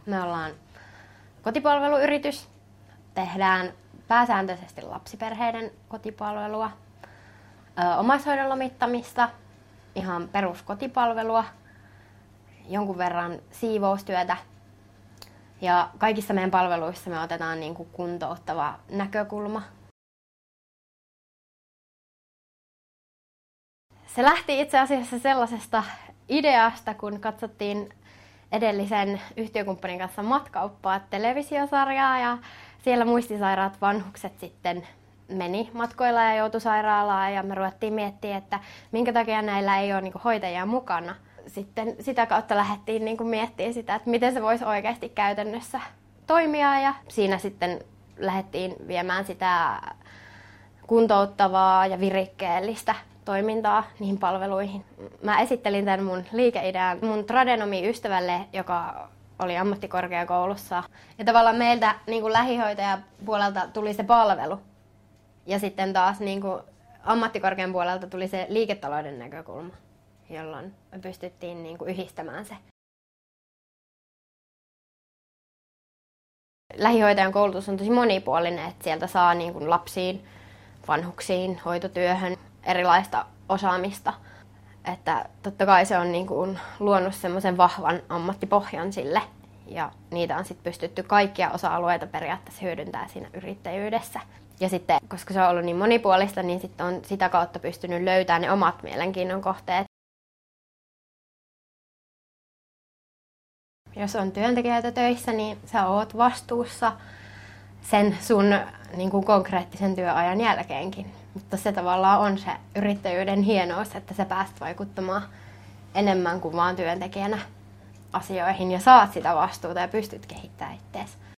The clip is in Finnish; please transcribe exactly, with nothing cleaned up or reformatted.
Me ollaan kotipalveluyritys. Tehdään pääsääntöisesti lapsiperheiden kotipalvelua, ö, omaishoidon lomittamista, ihan peruskotipalvelua, jonkun verran siivoustyötä. Ja kaikissa meidän palveluissa me otetaan niin kuin kuntouttava näkökulma. Se lähti itse asiassa sellaisesta ideasta, kun katsottiin edellisen yhtiökumppanin kanssa Matkauppaa televisiosarjaa ja siellä muistisairaat vanhukset sitten meni matkoilla ja joutui sairaalaan ja me ruvettiin miettimään, että minkä takia näillä ei ole niin kuin hoitajia mukana. Sitten sitä kautta lähdettiin niin kuin miettimään sitä, että miten se voisi oikeasti käytännössä toimia ja siinä sitten lähdettiin viemään sitä kuntouttavaa ja virikkeellistä toimintaa niihin palveluihin. Mä esittelin tämän mun liikeidean mun tradenomi-ystävälle, joka oli ammattikorkeakoulussa. Ja tavallaan meiltä niin kuin lähihoitajan puolelta tuli se palvelu. Ja sitten taas niin kuin ammattikorkean puolelta tuli se liiketalouden näkökulma, jolloin me pystyttiin niin kuin yhdistämään se. Lähihoitajan koulutus on tosi monipuolinen, että sieltä saa niin kuin lapsiin, vanhuksiin, hoitotyöhön erilaista osaamista. Että totta kai se on niin kuin luonut semmoisen vahvan ammattipohjan sille. Ja niitä on sitten pystytty kaikkia osa-alueita periaatteessa hyödyntämään siinä yrittäjyydessä. Ja sitten, koska se on ollut niin monipuolista, niin sitten on sitä kautta pystynyt löytämään ne omat mielenkiinnon kohteet. Jos on työntekijöitä töissä, niin sä oot vastuussa sen sun niin kuin konkreettisen työajan jälkeenkin. Mutta se tavallaan on se yrittäjyyden hienous, että sä pääset vaikuttamaan enemmän kuin vaan työntekijänä asioihin ja saat sitä vastuuta ja pystyt kehittämään itseäsi.